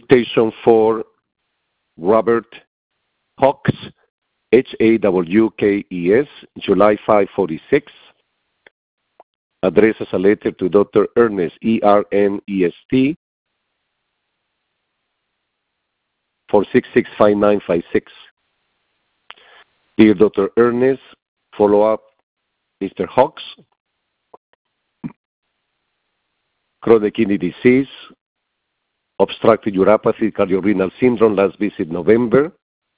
Mutation for Robert Hawkes, Hawkes, July 5, 46. Address as a letter to Dr. Ernest, Ernest, 4665956. Dear Dr. Ernest, follow up Mr. Hawkes, chronic kidney disease, obstructive uropathy, cardiorenal syndrome, last visit November.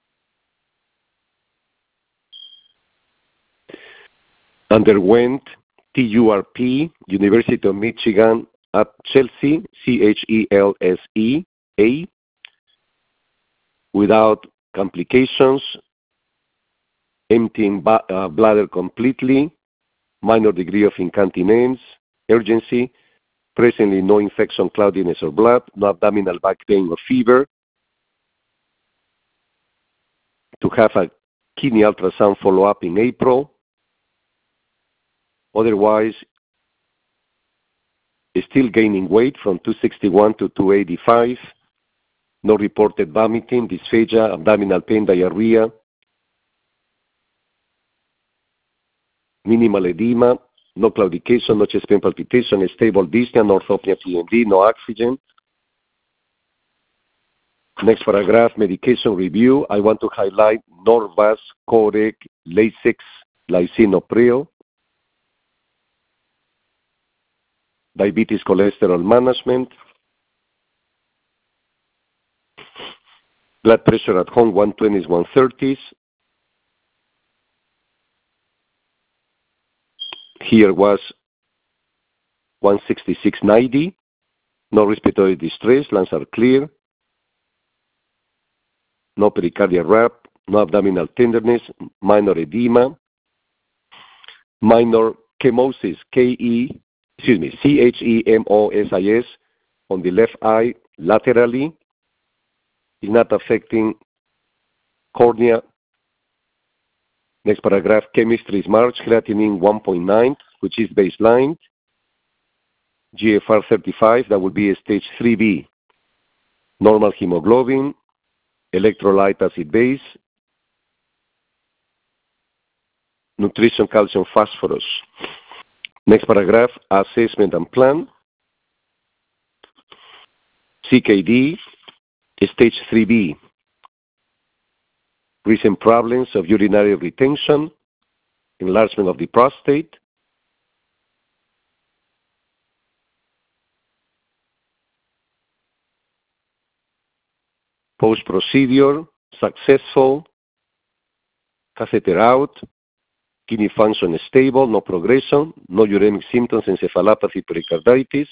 Underwent TURP, University of Michigan at Chelsea, CHELSEA, without complications, emptying bladder completely, minor degree of incontinence, urgency, presently no infection, cloudiness, or blood, no abdominal back pain or fever, to have a kidney ultrasound follow-up in April. Otherwise, still gaining weight from 261 to 285, no reported vomiting, dysphagia, abdominal pain, diarrhea, minimal edema, no claudication, no chest pain palpitation, stable dyspnea, no orthopnea PMD, no oxygen. Next paragraph, medication review. I want to highlight Norvasc, Coreg, Lasix, lisinopril. Diabetes cholesterol management. Blood pressure at home, 120s, 130s. Here was 166/90. No respiratory distress, lungs are clear. No pericardial rap, no abdominal tenderness, minor edema, minor chemosis, CHEMOSIS on the left eye laterally. Is not affecting cornea. Next paragraph, chemistry is March, creatinine 1.9, which is baseline. GFR 35, that would be a stage 3B. Normal hemoglobin, electrolyte acid base, nutrition, calcium, phosphorus. Next paragraph, assessment and plan. CKD, stage 3B. Recent problems of urinary retention, enlargement of the prostate. Post-procedure, successful, catheter out, kidney function stable, no progression, no uremic symptoms, encephalopathy, pericarditis.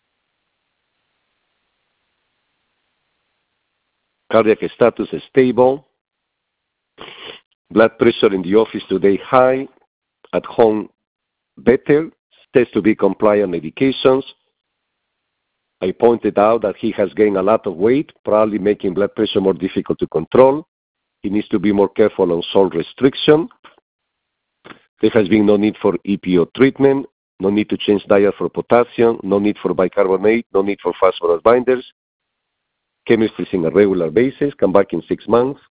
Cardiac status is stable. Blood pressure in the office today high, at home better, says to be compliant medications. I pointed out that he has gained a lot of weight, probably making blood pressure more difficult to control. He needs to be more careful on salt restriction. There has been no need for EPO treatment, no need to change diet for potassium, no need for bicarbonate, no need for phosphorus binders. Chemistry is on a regular basis, come back in 6 months.